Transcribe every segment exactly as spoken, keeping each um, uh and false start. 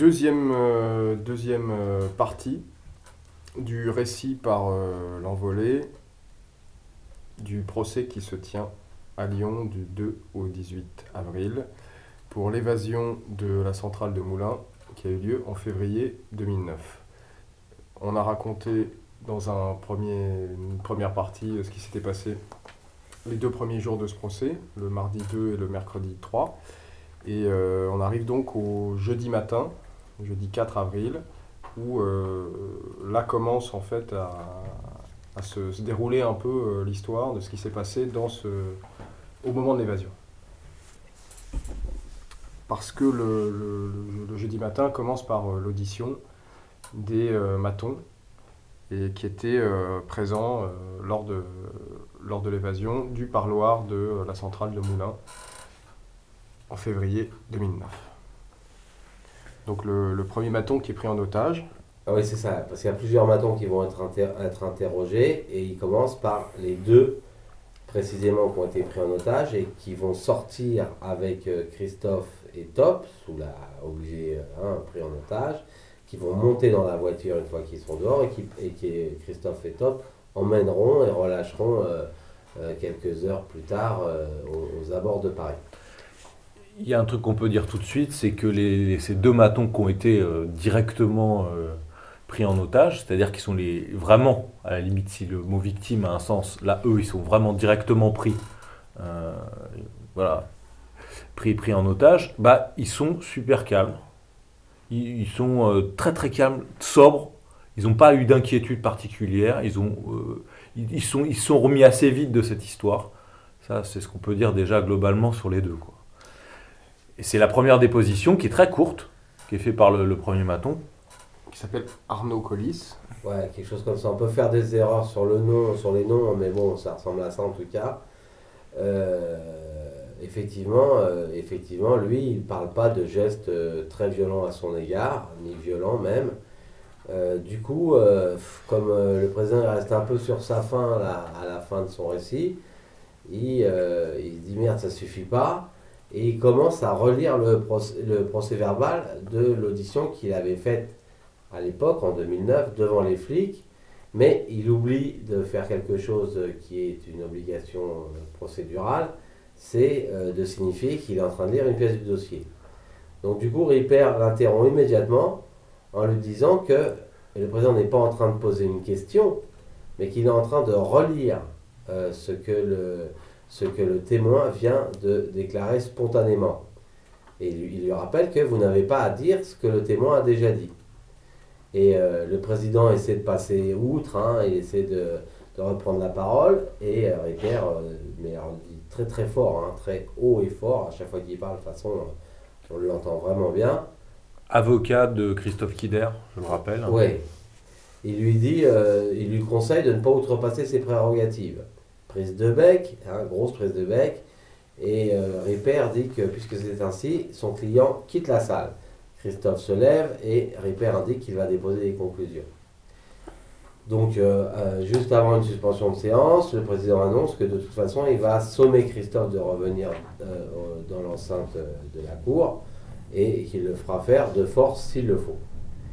Deuxième, euh, deuxième euh, partie du récit par euh, l'envolée du procès qui se tient à Lyon du deux au dix-huit avril pour l'évasion de la centrale de Moulins qui a eu lieu en février deux mille neuf. On a raconté dans un premier, une première partie ce qui s'était passé les deux premiers jours de ce procès, le mardi deux et le mercredi trois. Et euh, on arrive donc au jeudi matin, jeudi quatre avril, où euh, là commence en fait à, à se, se dérouler un peu euh, l'histoire de ce qui s'est passé dans ce, au moment de l'évasion. Parce que le, le, le jeudi matin commence par euh, l'audition des euh, matons et qui étaient euh, présents euh, lors de, lors de l'évasion du parloir de euh, la centrale de Moulins en février deux mille neuf. Donc le, le premier maton qui est pris en otage. Ah oui, c'est ça, parce qu'il y a plusieurs matons qui vont être, inter- être interrogés, et ils commencent par les deux, précisément, qui ont été pris en otage, et qui vont sortir avec euh, Christophe et Top, sous la obligé hein, pris en otage, qui vont monter dans la voiture une fois qu'ils seront dehors, et qui, et qui Christophe et Top emmèneront et relâcheront euh, euh, quelques heures plus tard euh, aux, aux abords de Paris. Il y a un truc qu'on peut dire tout de suite, c'est que les, ces deux matons qui ont été euh, directement euh, pris en otage, c'est-à-dire qu'ils sont les, vraiment, à la limite si le mot victime a un sens, là eux ils sont vraiment directement pris, euh, voilà, pris, pris en otage, bah ils sont super calmes, ils, ils sont euh, très très calmes, sobres, ils n'ont pas eu d'inquiétude particulière, ils, ont, euh, ils, ils, sont, ils sont remis assez vite de cette histoire, ça c'est ce qu'on peut dire déjà globalement sur les deux, quoi. Et c'est la première déposition qui est très courte, qui est faite par le, le premier maton. Qui s'appelle Arnaud Collis. Ouais, quelque chose comme ça. On peut faire des erreurs sur le nom, sur les noms, mais bon, ça ressemble à ça en tout cas. Euh, effectivement, euh, effectivement, lui, il ne parle pas de gestes euh, très violents à son égard, ni violents même. Euh, du coup, euh, comme euh, le président reste un peu sur sa faim là, à la fin de son récit, il, euh, il se dit merde, ça suffit pas. Et il commence à relire le procès, le procès verbal de l'audition qu'il avait faite à l'époque, en deux mille neuf, devant les flics, mais il oublie de faire quelque chose qui est une obligation procédurale, c'est euh, de signifier qu'il est en train de lire une pièce du dossier. Donc du coup, Ripert l'interrompt immédiatement en lui disant que le président n'est pas en train de poser une question, mais qu'il est en train de relire euh, ce que le... ce que le témoin vient de déclarer spontanément. Et il lui rappelle que vous n'avez pas à dire ce que le témoin a déjà dit. Et euh, le président essaie de passer outre, hein, il essaie de, de reprendre la parole, et euh, Ripert, euh, mais alors, il dit très très fort, hein, très haut et fort, à chaque fois qu'il parle, de toute façon, on l'entend vraiment bien. Avocat de Christophe Kider, je le rappelle. Oui. Il lui dit, euh, il lui conseille de ne pas outrepasser ses prérogatives. Prise de bec, hein, grosse prise de bec, et euh, Ripert dit que puisque c'est ainsi, son client quitte la salle. Christophe se lève et Ripert indique qu'il va déposer des conclusions. Donc, euh, euh, juste avant une suspension de séance, le président annonce que de toute façon, il va sommer Christophe de revenir euh, dans l'enceinte de la cour et qu'il le fera faire de force s'il le faut.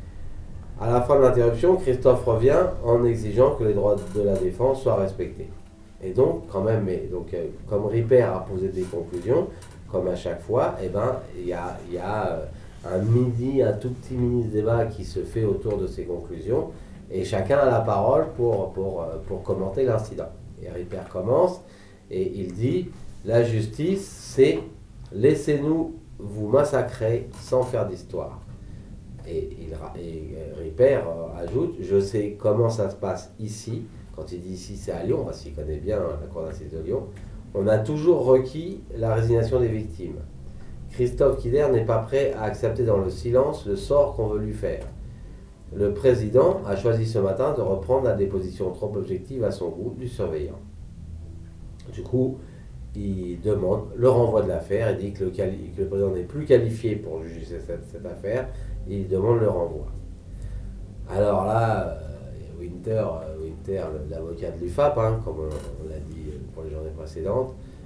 À la fin de l'interruption, Christophe revient en exigeant que les droits de la défense soient respectés. Et donc, quand même, mais, donc, euh, comme Ripert a posé des conclusions, comme à chaque fois, eh ben, il y a, y a euh, un mini, un tout petit mini-débat qui se fait autour de ces conclusions, et chacun a la parole pour, pour, euh, pour commenter l'incident. Et Ripert commence, et il dit « La justice, c'est « Laissez-nous vous massacrer sans faire d'histoire ». Et, il, et Ripert euh, ajoute « Je sais comment ça se passe ici ». Quand il dit ici, c'est à Lyon, parce qu'il connaît bien la cour d'assises de Lyon. On a toujours requis la résignation des victimes. Christophe Kider n'est pas prêt à accepter dans le silence le sort qu'on veut lui faire. Le président a choisi ce matin de reprendre la déposition trop objective à son goût du surveillant. Du coup, il demande le renvoi de l'affaire et dit que le, quali- que le président n'est plus qualifié pour juger cette, cette affaire, et il demande le renvoi. Alors là, Winter, Winter l'avocat de l'U F A P, hein, comme on, on l'a dit pour les journées précédentes,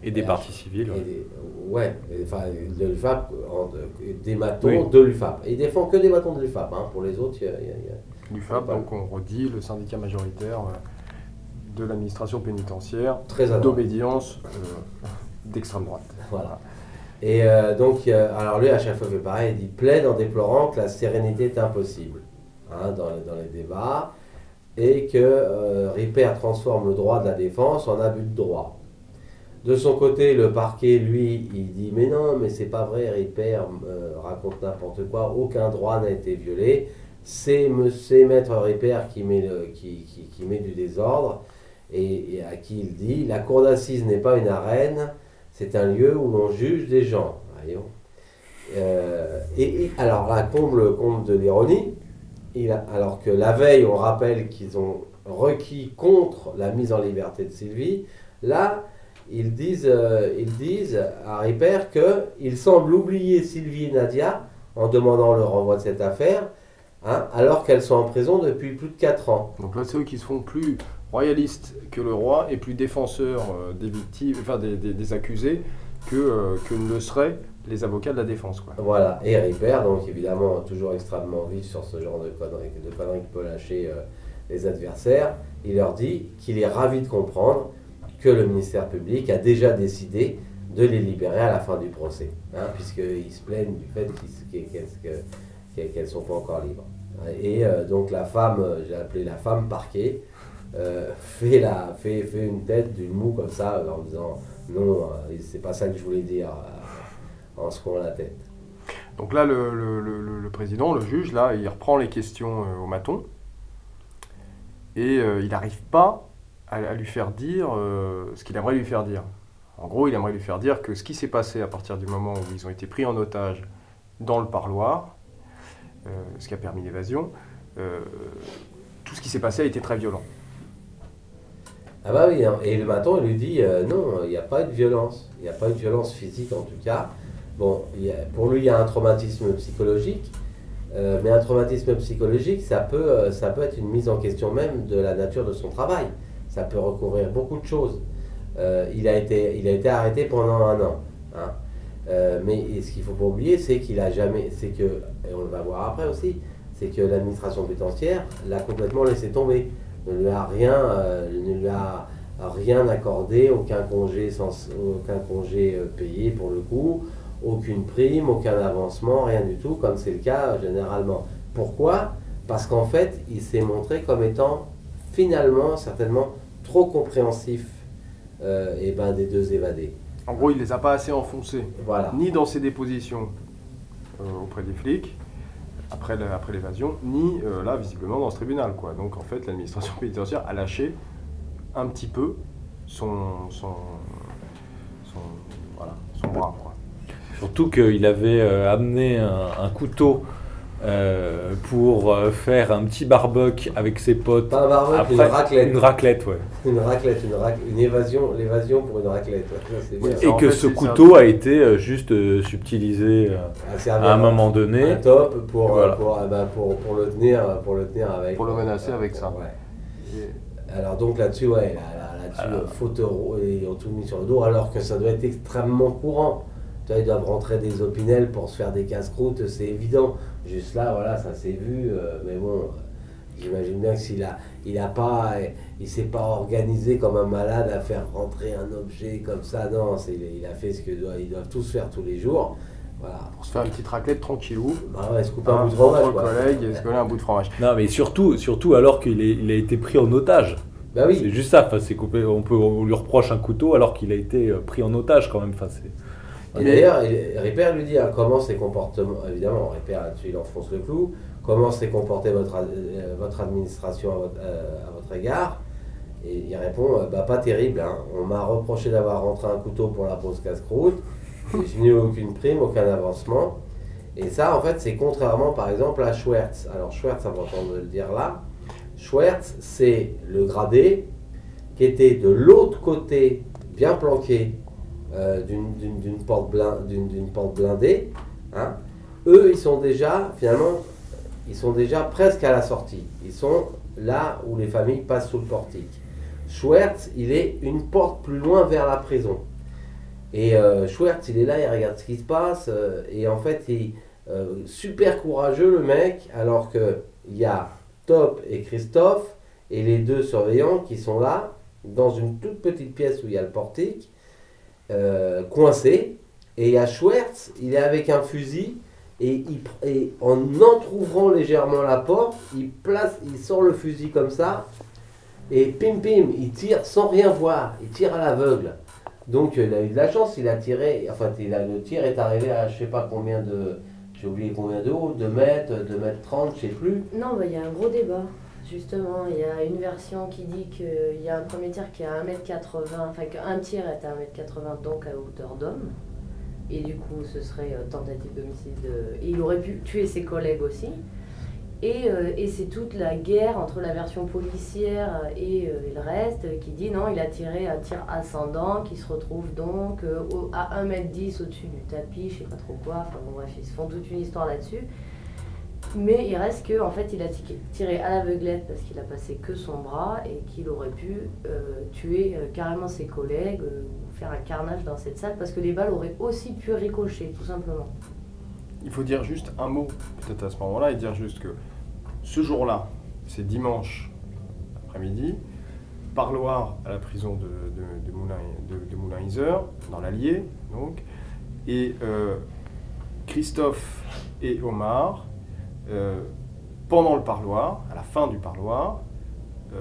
Et des partis civils. Et Ouais, des, ouais, et, enfin, de l'U F A P, en- des matons Oui. de l'U F A P. Et ils défendent que des matons de l'U F A P. Hein. Pour les autres, il y a, il y a- il y a- L'U F A P, donc on redit, le syndicat majoritaire euh, de l'administration pénitentiaire, très à droite. d'obédience euh, d'extrême droite. Voilà. Et euh, donc, euh, alors lui, à chaque fois, il fait pareil, il dit plaide en déplorant que la sérénité est impossible hein, dans, les, dans les débats et que euh, Ripert transforme le droit de la défense en abus de droit. De son côté, le parquet, lui, il dit mais non, mais c'est pas vrai, Ripert euh, raconte n'importe quoi, aucun droit n'a été violé. C'est c'est maître Ripert qui met, le, qui, qui, qui met du désordre et, et à qui il dit la cour d'assises n'est pas une arène. C'est un lieu où l'on juge des gens. Voyons. Euh, et, et alors là, comble, comble de l'ironie, il a- alors que la veille, on rappelle qu'ils ont requis contre la mise en liberté de Sylvie, là, ils disent, euh, ils disent à Ripert qu'il semble oublier Sylvie et Nadia en demandant le renvoi de cette affaire, hein, alors qu'elles sont en prison depuis plus de quatre ans. Donc là, c'est eux qui se font plus royalistes que le roi et plus défenseurs euh, des victimes, enfin des, des- des accusés que, euh, que ne le seraient les avocats de la défense, quoi. Voilà, et Ripert, donc évidemment toujours extrêmement vif sur ce genre de conneries, de conneries que peut lâcher euh, les adversaires, il leur dit qu'il est ravi de comprendre que le ministère public a déjà décidé de les libérer à la fin du procès, hein, puisqu'ils se plaignent du fait qu'ils- qu'elles qu'elles- qu'elles ne sont pas encore libres. Et euh, donc la femme, euh, j'ai appelé la femme parquet, euh, fait, la, fait, fait une tête d'une moue comme ça, euh, en disant non, euh, c'est pas ça que je voulais dire, euh, en secouant la tête. Donc là, le, le- le- le président, le juge, là, il reprend les questions euh, au maton et euh, il n'arrive pas à, à lui faire dire euh, ce qu'il aimerait lui faire dire. En gros, il aimerait lui faire dire que ce qui s'est passé à partir du moment où ils ont été pris en otage dans le parloir, euh, ce qui a permis l'évasion, euh, tout ce qui s'est passé a été très violent. Ah bah oui, hein. Et le maton, il lui dit euh, non, il n'y a pas eu de violence. Il n'y a pas eu de violence physique en tout cas. Bon, il y a- pour lui, il y a un traumatisme psychologique. euh, mais un traumatisme psychologique, ça peut, euh, ça peut être une mise en question même de la nature de son travail. Ça peut recouvrir beaucoup de choses. Euh, il, a été, il a été arrêté pendant un an. Hein. Euh, mais et ce qu'il ne faut pas oublier, c'est qu'il a jamais, c'est que, et on le va voir après aussi, c'est que l'administration pénitentiaire l'a complètement laissé tomber. Ne lui a rien, euh, ne lui a rien accordé, aucun congé, sans, aucun congé euh, payé pour le coup, aucune prime, aucun avancement, rien du tout, comme c'est le cas euh, généralement. Pourquoi ? Parce qu'en fait, il s'est montré comme étant finalement, certainement, trop compréhensif euh, et ben, des deux évadés. En gros, il ne les a pas assez enfoncés, Voilà. ni dans ses dépositions euh, auprès des flics, après la- après l'évasion, ni euh, là, visiblement, dans ce tribunal, quoi. Donc, en fait, l'administration pénitentiaire a lâché un petit peu son, son, son, voilà, son bras, quoi. Surtout qu'il avait euh, amené un, un couteau euh, pour euh, faire un petit barbecue avec ses potes. Pas un barbecue, Après, une raclette. Une raclette, ouais. Une raclette, une, rac- une évasion, l'évasion pour une raclette. Ouais, ça, c'est bien. Oui, Et en que fait, ce c'est couteau a été euh, juste euh, subtilisé euh, À servir à un moment donné. un top pour, Voilà. euh, pour, ah bah, pour, pour le tenir, pour le tenir avec. Pour le menacer avec ça. Ouais. Et- Alors donc là-dessus, ouais, là, là, là-dessus, Alors. euh, faute, ils ont tout mis sur le dos, alors que ça doit être extrêmement courant. Tu vois, ils doivent rentrer des opinels pour se faire des casse-croûtes, c'est évident. Juste là, voilà, ça s'est vu, euh, mais bon, euh, j'imagine bien que s'il a, il a pas, il s'est pas organisé comme un malade à faire rentrer un objet comme ça, non, c'est, il a fait ce que doit, ils doivent tous faire tous les jours. Voilà. Pour se faire une petite raclette tranquillou, Bah ouais, se couper un un bout de fromage, entre quoi. collègues et se coller un bout de fromage. Non, mais surtout, surtout alors qu'il est- il a été pris en otage. Bah oui. C'est juste ça. Enfin, c'est coupé. On peut, on lui reproche un couteau alors qu'il a été euh, pris en otage quand même. Enfin, c'est- Et d'ailleurs, il- Ripert lui dit hein, comment ses comportements, évidemment, Ripert là-dessus il enfonce le clou, comment s'est comportée votre, ad- euh, votre administration à votre, euh, à votre égard. Et il répond euh, bah, pas terrible, hein. On m'a reproché d'avoir rentré un couteau pour la pause casse-croûte, et je n'ai eu aucune prime, aucun avancement. Et ça, en fait, c'est contrairement par exemple à Schwertz. Alors, Schwertz, c'est important de le dire là. Schwertz, c'est le gradé qui était de l'autre côté, bien planqué, euh, d'une, d'une, d'une porte blin- d'une, d'une porte blindée. Hein. Eux, ils sont déjà, finalement, ils sont déjà presque à la sortie. Ils sont là où les familles passent sous le portique. Schwertz, il est une porte plus loin vers la prison. Et euh, Schwertz, il est là, il regarde ce qui se passe. euh, et en fait, il euh, super courageux, le mec, alors qu'il y a Top et Christophe et les deux surveillants qui sont là, dans une toute petite pièce où il y a le portique, euh, coincé. Et il y a Schwertz, il est avec un fusil. Et, il, et en entrouvrant légèrement la porte, il, place, il sort le fusil comme ça. Et pim pim, il tire sans rien voir. Il tire à l'aveugle. Donc il a eu de la chance, il a tiré, enfin il a, le tir est arrivé à je sais pas combien de, j'ai oublié combien de haut, deux mètres, deux mètres trente, je sais plus. Non, bah, il y a un gros débat, justement. Il y a une version qui dit qu'il y a un premier tir qui est à un mètre quatre-vingts, enfin qu'un tir est à un mètre quatre-vingts, donc à hauteur d'homme. Et du coup, ce serait euh, tentative d'homicide. Euh, et il aurait pu tuer ses collègues aussi. Et, euh, et c'est toute la guerre entre la version policière et, euh, et le reste qui dit non, il a tiré un tir ascendant qui se retrouve donc euh, au, à un mètre dix au-dessus du tapis, je sais pas trop quoi, enfin bon bref, ils se font toute une histoire là-dessus. Mais il reste qu'en en fait il a tiré à l'aveuglette parce qu'il a passé que son bras et qu'il aurait pu euh, tuer euh, carrément ses collègues euh, ou faire un carnage dans cette salle parce que les balles auraient aussi pu ricocher tout simplement. Il faut dire juste un mot peut-être à ce moment-là et dire juste que ce jour-là, c'est dimanche après-midi, parloir à la prison de, de, de, Moulin, de, de Moulin-Isère, dans l'Allier, donc, et euh, Christophe et Omar, euh, pendant le parloir, à la fin du parloir, euh,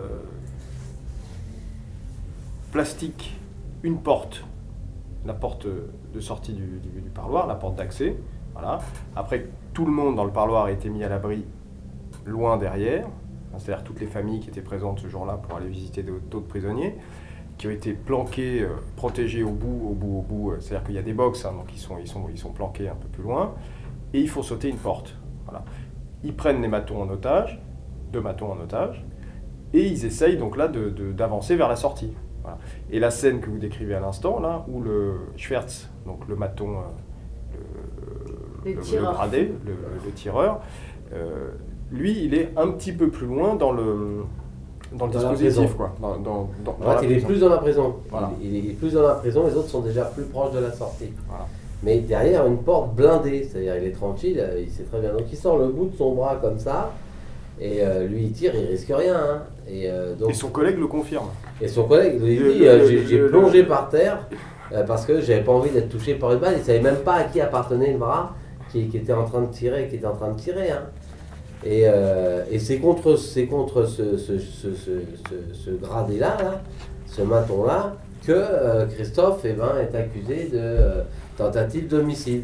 plastiquent une porte, la porte de sortie du, du, du parloir, la porte d'accès, voilà. Après, tout le monde dans le parloir a été mis à l'abri loin derrière, c'est-à-dire toutes les familles qui étaient présentes ce jour-là pour aller visiter d'autres prisonniers, qui ont été planqués, euh, protégés au bout, au bout, au bout, c'est-à-dire qu'il y a des box, hein, donc ils sont, ils, sont, ils sont planqués un peu plus loin, et il faut sauter une porte. Voilà. Ils prennent les matons en otage, deux matons en otage, et ils essayent donc là de, de, d'avancer vers la sortie. Voilà. Et la scène que vous décrivez à l'instant, là, où le Schwertz, donc le maton, euh, le, le, le, tireur. le gradé, le, le tireur, euh, lui, il est un petit peu plus loin dans le, dans le Dans dispositif, quoi. Dans, dans, dans, En dans fait, la il est prison. plus dans la prison. Voilà. Il, il est plus dans la prison, les autres sont déjà plus proches de la sortie. Voilà. Mais derrière, une porte blindée, c'est-à-dire il est tranquille, il sait très bien. Donc il sort le bout de son bras comme ça, et euh, lui il tire, il risque rien. Hein. Et, euh, donc, Et son collègue le confirme. et son collègue lui Le- dit le- euh, le- j'ai, j'ai le- plongé le- par terre euh, parce que j'avais pas envie d'être touché par une balle. Il savait même pas à qui appartenait le bras qui, qui était en train de tirer, qui était en train de tirer. Hein. Et, euh, et c'est contre, c'est contre ce, ce, ce, ce, ce, ce gradé-là, là, ce maton-là, que euh, Christophe eh ben, est accusé de euh, tentative d'homicide.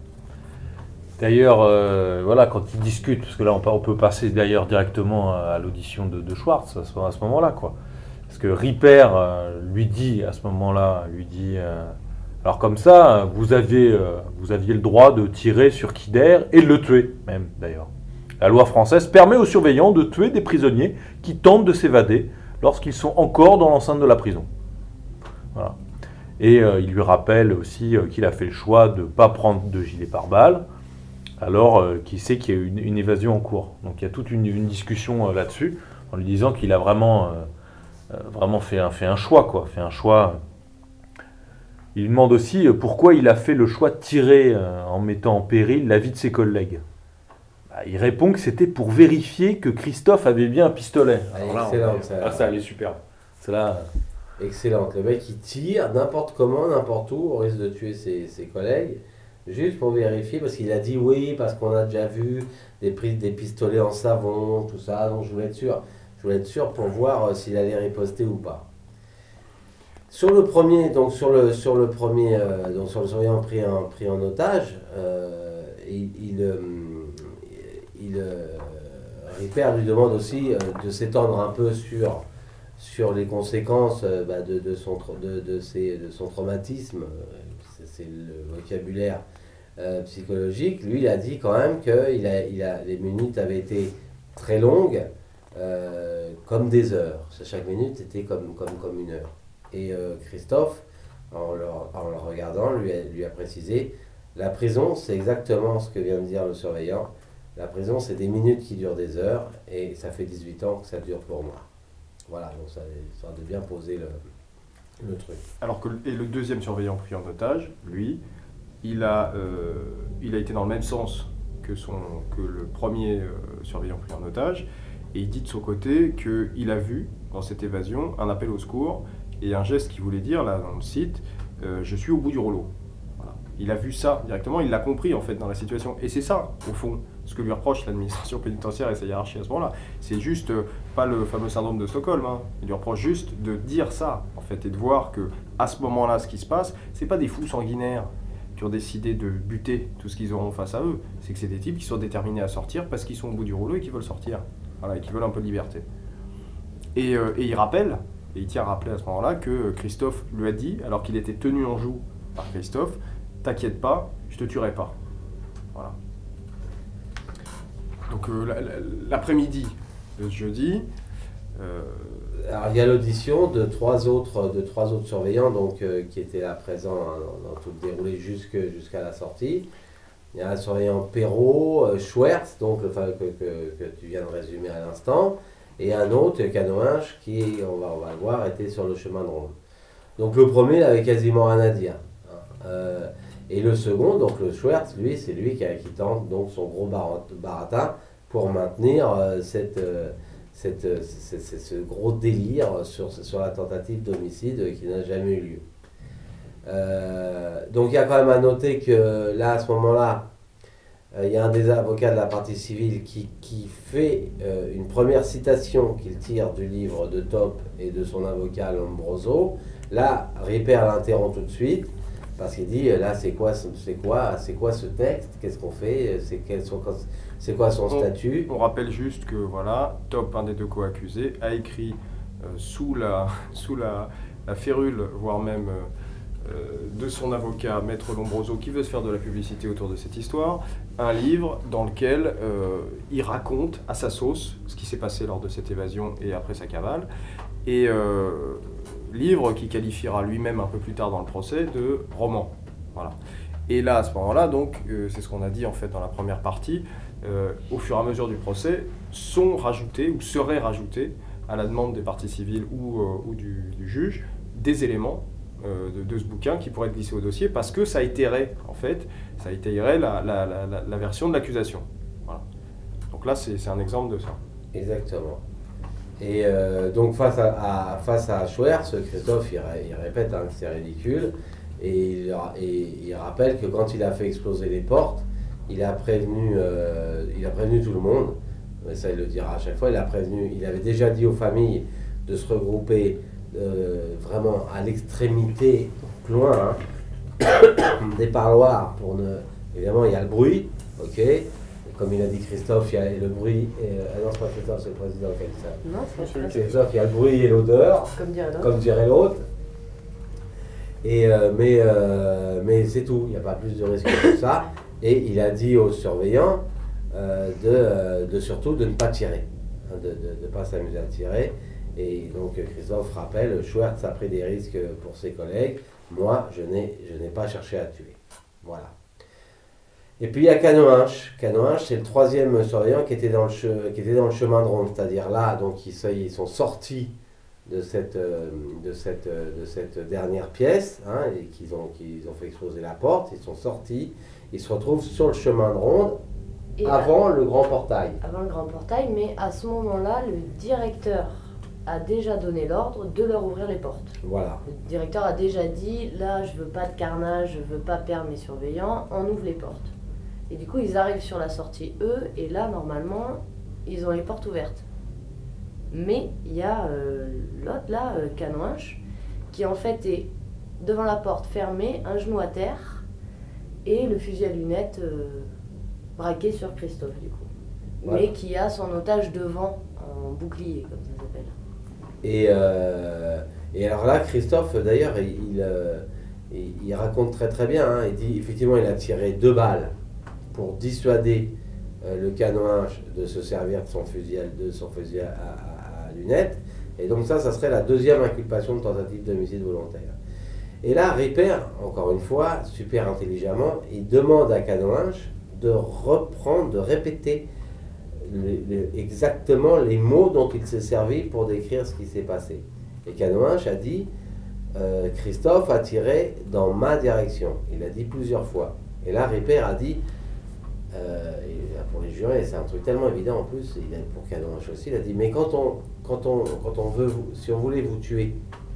D'ailleurs, euh, voilà, quand ils discutent, parce que là on peut, on peut passer d'ailleurs directement à, à l'audition de, de Schwartz à ce, à ce moment-là, quoi. Parce que Ripper euh, lui dit à ce moment-là, lui dit, euh, alors comme ça, vous aviez, euh, vous aviez le droit de tirer sur Kider et de le tuer, même d'ailleurs. La loi française permet aux surveillants de tuer des prisonniers qui tentent de s'évader lorsqu'ils sont encore dans l'enceinte de la prison. Voilà. Et euh, il lui rappelle aussi euh, qu'il a fait le choix de ne pas prendre de gilet pare-balles, alors euh, qu'il sait qu'il y a une, une évasion en cours. Donc il y a toute une, une discussion euh, là-dessus, en lui disant qu'il a vraiment, euh, euh, vraiment fait, un, fait un choix, quoi. Fait un choix. Il lui demande aussi euh, pourquoi il a fait le choix de tirer euh, en mettant en péril la vie de ses collègues. Bah, il répond que c'était pour vérifier que Christophe avait bien un pistolet. Alors là, Excellent, on- ça. ah, ça, elle est superbe. C'est là. Excellente. Le mec il tire n'importe comment, n'importe où, au risque de tuer ses, ses collègues, juste pour vérifier, parce qu'il a dit oui, parce qu'on a déjà vu des prises des pistolets en savon, tout ça, donc je voulais être sûr. Je voulais être sûr pour voir euh, s'il allait riposter ou pas. Sur le premier, donc sur le, sur le premier, euh, donc sur le surveillant pris en, pris en otage, euh, il, il, euh, il euh, Ripper lui demande aussi euh, de s'étendre un peu sur, sur les conséquences euh, bah, de, de, son, tra- de, de, ses- de son traumatisme, euh, c'est, c'est le vocabulaire euh, psychologique. Lui, il a dit quand même que il a, il a, les minutes avaient été très longues, euh, comme des heures. Chaque minute était comme, comme, comme une heure. Et euh, Christophe, en le, en le regardant, lui a, lui a précisé, la prison, c'est exactement ce que vient de dire le surveillant. La prison, c'est des minutes qui durent des heures, et ça fait dix-huit ans que ça dure pour moi. Voilà, donc ça histoire de bien poser le... le truc. Alors que et le deuxième surveillant pris en otage, lui, il a, euh, il a été dans le même sens que, son, que le premier euh, surveillant pris en otage, et il dit de son côté qu'il a vu dans cette évasion un appel au secours et un geste qui voulait dire, là dans le site, euh, je suis au bout du rouleau. Voilà. Il a vu ça directement, il l'a compris en fait dans la situation. Et c'est ça, au fond, ce que lui reproche l'administration pénitentiaire et sa hiérarchie à ce moment-là. C'est juste euh, pas le fameux syndrome de Stockholm. Hein. Il lui reproche juste de dire ça, en fait, et de voir que à ce moment-là, ce qui se passe, c'est pas des fous sanguinaires qui ont décidé de buter tout ce qu'ils auront face à eux. C'est que c'est des types qui sont déterminés à sortir parce qu'ils sont au bout du rouleau et qui veulent sortir. Voilà, et qui veulent un peu de liberté. Et, euh, et il rappelle, et il tient à rappeler à ce moment-là, que Christophe lui a dit, alors qu'il était tenu en joue par Christophe, t'inquiète pas, je te tuerai pas. Voilà. Donc euh, la- la- l'après-midi de ce jeudi, euh, Alors il y a l'audition de trois autres, de trois autres surveillants donc, euh, qui étaient là présents hein, dans, dans tout le déroulé jusque, jusqu'à la sortie. Il y a un surveillant Perrault, euh, Schwertz, donc, enfin, que, que, que tu viens de résumer à l'instant, et un autre, Canoinche, qui, on va, on va le voir, était sur le chemin de ronde. Donc le premier, il avait quasiment rien à dire. Hein. Euh, et le second, donc le Schwertz, lui, c'est lui qui, a- qui tente donc son gros barat- baratin pour maintenir euh, cette, euh, cette, euh, ce- ce- ce gros délire sur, sur la tentative d'homicide qui n'a jamais eu lieu. Euh, donc il y a quand même à noter que là, à ce moment-là, euh, il y a un des avocats de la partie civile qui, qui fait euh, une première citation qu'il tire du livre de Top et de son avocat Lombroso. Là, Ripper l'interrompt tout de suite parce qu'il dit là c'est quoi, ce- c'est quoi, c'est quoi ce texte, qu'est-ce qu'on fait, c'est, quels sont- c'est quoi son on, statut. on rappelle juste que voilà, Top, un des deux co-accusés, a écrit euh, sous, la, sous la, la férule, voire même euh, euh, de son avocat, Maître Lombroso, qui veut se faire de la publicité autour de cette histoire, un livre dans lequel euh, il raconte à sa sauce ce qui s'est passé lors de cette évasion et après sa cavale. Et euh, livre qui qualifiera lui-même un peu plus tard dans le procès de roman. Voilà. Et là, à ce moment-là, donc, euh, c'est ce qu'on a dit en fait dans la première partie, euh, au fur et à mesure du procès, sont rajoutés ou seraient rajoutés à la demande des parties civiles ou, euh, ou du, du juge des éléments euh, de, de ce bouquin qui pourraient être glissés au dossier parce que ça étayerait en fait, ça étayerait la, la, la, la, la version de l'accusation. Voilà. Donc là, c'est, c'est un exemple de ça. Exactement. Et euh, donc face à, à, face à Schwertz, Christophe il, ré- il répète hein, que c'est ridicule et il, et il rappelle que quand il a fait exploser les portes, il a prévenu, euh, il a prévenu tout le monde, mais ça il le dira à chaque fois, il a prévenu, il avait déjà dit aux familles de se regrouper euh, vraiment à l'extrémité, plus loin, hein, des parloirs pour ne... Évidemment il y a le bruit, ok. Comme il a dit Christophe, il y a le bruit et... Ah non, c'est pas Christophe, c'est le président qui a dit ça. Non, c'est pas ça. Christophe, il y a le bruit et l'odeur, Comme dirait l'autre. comme dirait l'autre. Et, euh, mais euh, mais c'est tout, il n'y a pas plus de risque que ça. Et il a dit aux surveillants euh, de, euh, de surtout de ne pas tirer, hein, de ne pas s'amuser à tirer. Et donc Christophe rappelle, Schwertz a pris des risques pour ses collègues, moi je n'ai, je n'ai pas cherché à tuer. Voilà. Et puis il y a Canoinche. Canoinche, c'est le troisième surveillant qui était dans le, che- qui était dans le chemin de ronde, c'est-à-dire là, donc ils, se- ils sont sortis de cette, euh, de cette, euh, de cette dernière pièce, hein, et qu'ils ont, qu'ils ont fait exploser la porte, ils sont sortis, ils se retrouvent sur le chemin de ronde, Et avant le grand portail. avant le grand portail, mais à ce moment-là, le directeur a déjà donné l'ordre de leur ouvrir les portes. Voilà. Le directeur a déjà dit, là, je veux pas de carnage, je veux pas perdre mes surveillants, on ouvre les portes. Et du coup, ils arrivent sur la sortie, eux, et là, normalement, ils ont les portes ouvertes. Mais il y a euh, l'autre, là, euh, Canoinche, qui en fait est devant la porte fermée, un genou à terre, et le fusil à lunettes euh, braqué sur Christophe, du coup. Voilà. Mais qui a son otage devant, en bouclier, comme ça s'appelle. Et, euh, et alors là, Christophe, d'ailleurs, il, il, euh, il- il raconte très très bien, hein, il dit effectivement il a tiré deux balles pour dissuader euh, le Canoinche de se servir de son fusil à, de son fusil à, à- à lunettes. Et donc ça, ça serait la deuxième inculpation de tentative d'homicide volontaire. Et là, Ripper, encore une fois, super intelligemment, il demande à Canoinche de reprendre, de répéter le- le- exactement les mots dont il s'est servi pour décrire ce qui s'est passé. Et Canoinche a dit euh, Christophe a tiré dans ma direction. Il a dit plusieurs fois. Et là, Ripert a dit, euh, et là, pour les jurés, c'est un truc tellement évident en plus, il a, pour Cadouinche aussi, il a dit, mais quand on, quand on, quand on veut, vous, si on voulait vous tuer,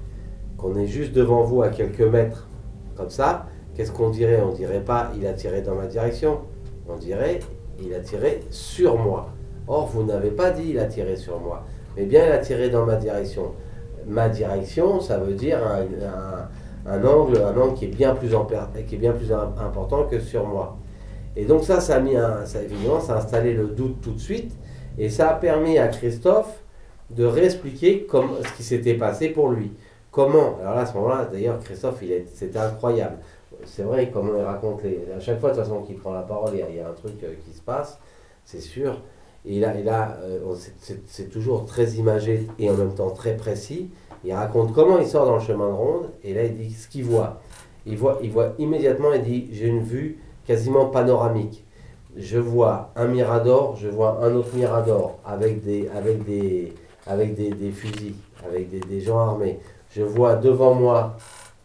qu'on est juste devant vous à quelques mètres, comme ça, qu'est-ce qu'on dirait? On dirait pas, il a tiré dans ma direction. On dirait, il a tiré sur moi. Or, vous n'avez pas dit, il a tiré sur moi. Mais bien, il a tiré dans ma direction. Ma direction, ça veut dire un, un, un angle, un angle qui est bien plus, en, qui est bien plus important que sur moi. Et donc ça, ça a mis un, ça, évidemment, ça a installé le doute tout de suite. Et ça a permis à Christophe de réexpliquer comme, ce qui s'était passé pour lui. Comment? Alors là, à ce moment-là, d'ailleurs, Christophe, il est, c'était incroyable. C'est vrai, comment il raconte les... À chaque fois, de toute façon, qu'il prend la parole, il y a, il y a un truc euh, qui se passe, c'est sûr. Et là, et là euh, c'est, c'est, c'est toujours très imagé et en même temps très précis. Il raconte comment il sort dans le chemin de ronde, et là, il dit ce qu'il voit. Il voit, il voit immédiatement, il dit, j'ai une vue quasiment panoramique. Je vois un mirador, je vois un autre mirador avec des, avec des, avec des, des fusils, avec des, des gens armés. Je vois devant moi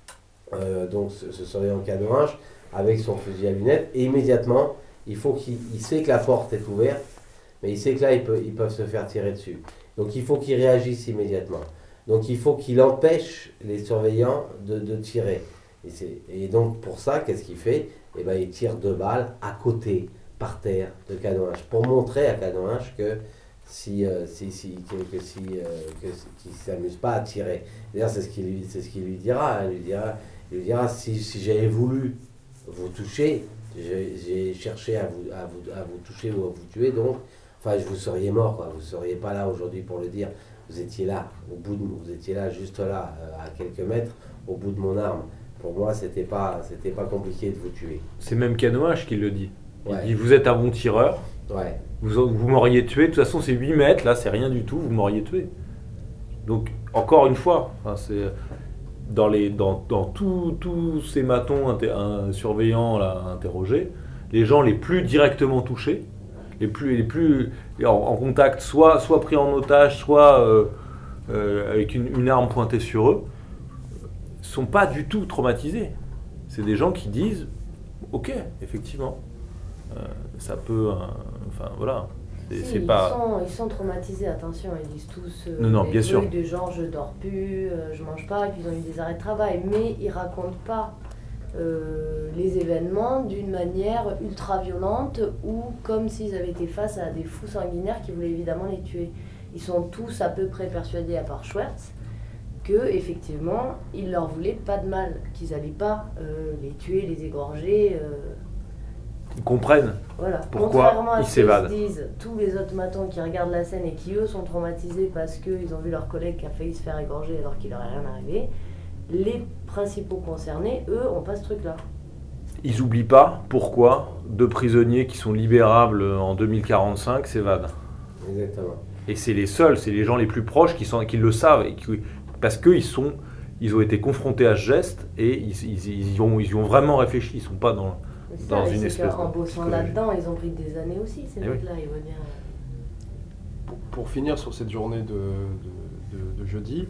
euh, donc ce, ce surveillant Cadouinche avec son fusil à lunettes, et immédiatement, il, faut qu'il, il sait que la porte est ouverte, mais il sait que là, ils peuvent, ils peuvent se faire tirer dessus. Donc il faut qu'il réagisse immédiatement. Donc il faut qu'il empêche les surveillants de, de tirer. Et, c'est, et donc pour ça, qu'est-ce qu'il fait? Eh ben, il tire deux balles à côté, par terre, de Cadouinche, pour montrer à Cadouinche que si, euh, si, si, que, que si, euh, que, qu'il ne s'amuse pas à tirer. D'ailleurs, c'est ce qu'il lui, c'est ce qu'il lui dira. Hein. Il lui dira, il lui dira si, si j'avais voulu vous toucher, j'ai, j'ai cherché à vous, à, vous, à vous toucher ou à vous tuer, donc, enfin, vous seriez mort, quoi. Vous ne seriez pas là aujourd'hui pour le dire. Vous étiez là, au bout de, vous étiez là, juste là, euh, à quelques mètres, au bout de mon arme. Pour moi, c'était pas, c'était pas compliqué de vous tuer. C'est même Cadouinche qui le dit. Il Ouais. dit, vous êtes un bon tireur, Ouais. vous, vous m'auriez tué. De toute façon, c'est huit mètres, là, c'est rien du tout, vous m'auriez tué. Donc, encore une fois, enfin, c'est dans, les, dans, dans tous tous ces matons inter, un, surveillants là, interrogés, les gens les plus directement touchés, les plus, les plus en, en contact, soit, soit pris en otage, soit euh, euh, avec une, une arme pointée sur eux, sont pas du tout traumatisés. C'est des gens qui disent, ok, effectivement, euh, ça peut, euh, enfin voilà, c'est, Si, c'est ils, pas. sont, ils sont traumatisés, attention, ils disent tous euh, Non, non, des bien trucs sûr. de genre je dors plus, euh, je mange pas, et puis ils ont eu des arrêts de travail, mais ils racontent pas euh, les événements d'une manière ultra violente ou comme s'ils avaient été face à des fous sanguinaires qui voulaient évidemment les tuer. Ils sont tous à peu près persuadés, à part Schwertz, que effectivement ils leur voulaient pas de mal, qu'ils allaient pas euh, les tuer, les égorger. Euh, Ils comprennent. Voilà. Pourquoi Contrairement à ils ce s'évadent. qu'ils disent tous les autres matons qui regardent la scène et qui eux sont traumatisés parce qu'ils ont vu leur collègue qui a failli se faire égorger alors qu'il leur est rien arrivé, les principaux concernés, eux, ont pas ce truc-là. Ils n'oublient pas pourquoi deux prisonniers qui sont libérables en deux mille quarante-cinq s'évadent. Exactement. Et c'est les seuls, c'est les gens les plus proches qui, sont, qui le savent, et qui, parce qu'ils sont, ils ont été confrontés à ce geste et ils, ils, ils, y, ont, ils y ont vraiment réfléchi. Ils sont pas dans, C'est dans ça, et une c'est espèce qu'en de bossant psychologie. là-dedans, ils ont pris des années aussi, ces Eh oui. mecs-là, ils veulent bien. Pour, pour finir sur cette journée de, de, de- de jeudi,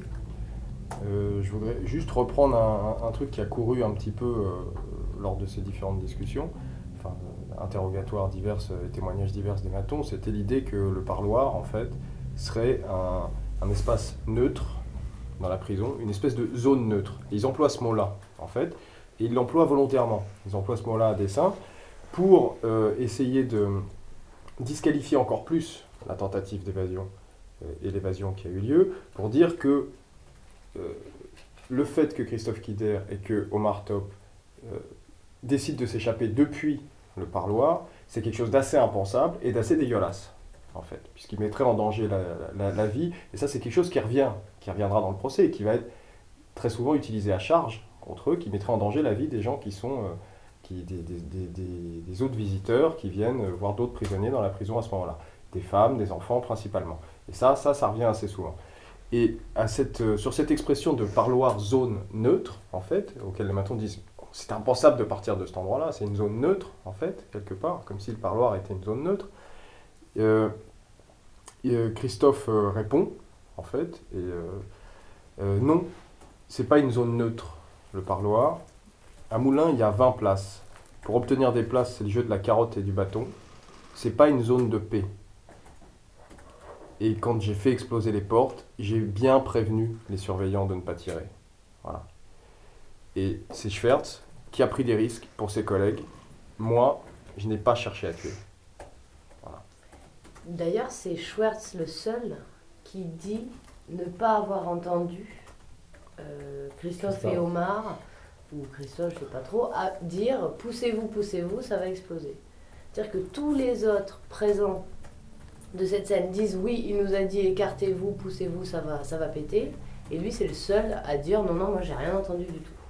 euh, je voudrais juste reprendre un, un- un truc qui a couru un petit peu euh, lors de ces différentes discussions, enfin, euh, interrogatoires divers et témoignages divers des matons. C'était l'idée que le parloir, en fait, serait un, un espace neutre dans la prison, une espèce de zone neutre. Et ils emploient ce mot-là, en fait, et ils l'emploient volontairement. Ils emploient ce mot-là à dessein pour euh, essayer de disqualifier encore plus la tentative d'évasion euh, et l'évasion qui a eu lieu, pour dire que euh, le fait que Christophe Quider et que Omar Top euh, décident de s'échapper depuis le parloir, c'est quelque chose d'assez impensable et d'assez dégueulasse, en fait, puisqu'il mettrait en danger la, la- la vie, et ça c'est quelque chose qui revient, qui reviendra dans le procès, et qui va être très souvent utilisé à charge contre eux, qui mettrait en danger la vie des gens qui sont... euh, qui, des, des- des- des- des autres visiteurs qui viennent euh, voir d'autres prisonniers dans la prison à ce moment-là. Des femmes, des enfants principalement. Et ça, ça, ça revient assez souvent. Et à cette, euh, sur cette expression de parloir zone neutre, en fait, auquel les matons disent c'est impensable de partir de cet endroit-là, c'est une zone neutre, en fait, quelque part, comme si le parloir était une zone neutre. Euh, et, euh, Christophe euh, répond, en fait, et euh, euh, non, c'est pas une zone neutre, le parloir. À Moulins, il y a vingt places. Pour obtenir des places, c'est le jeu de la carotte et du bâton. C'est pas une zone de paix. Et quand j'ai fait exploser les portes, j'ai bien prévenu les surveillants de ne pas tirer. Voilà. Et c'est Schwertz qui a pris des risques pour ses collègues. Moi, je n'ai pas cherché à tuer. Voilà. D'ailleurs, c'est Schwertz le seul qui dit ne pas avoir entendu euh, Christophe Christophe. et Omar, ou Christophe, je sais pas trop, à dire poussez-vous, poussez-vous, ça va exploser. C'est-à-dire que tous les autres présents de cette scène disent oui, il nous a dit écartez-vous, poussez-vous, ça va, ça va péter. Et lui, c'est le seul à dire non, non, moi j'ai rien entendu du tout.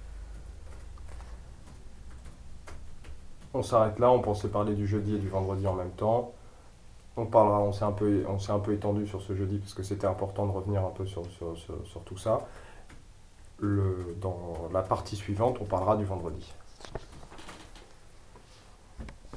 On s'arrête là, on pensait parler du jeudi et du vendredi en même temps. On parlera, on s'est un peu, on s'est un peu étendu sur ce jeudi parce que c'était important de revenir un peu sur, sur, sur, sur tout ça. Le, dans la partie suivante, on parlera du vendredi.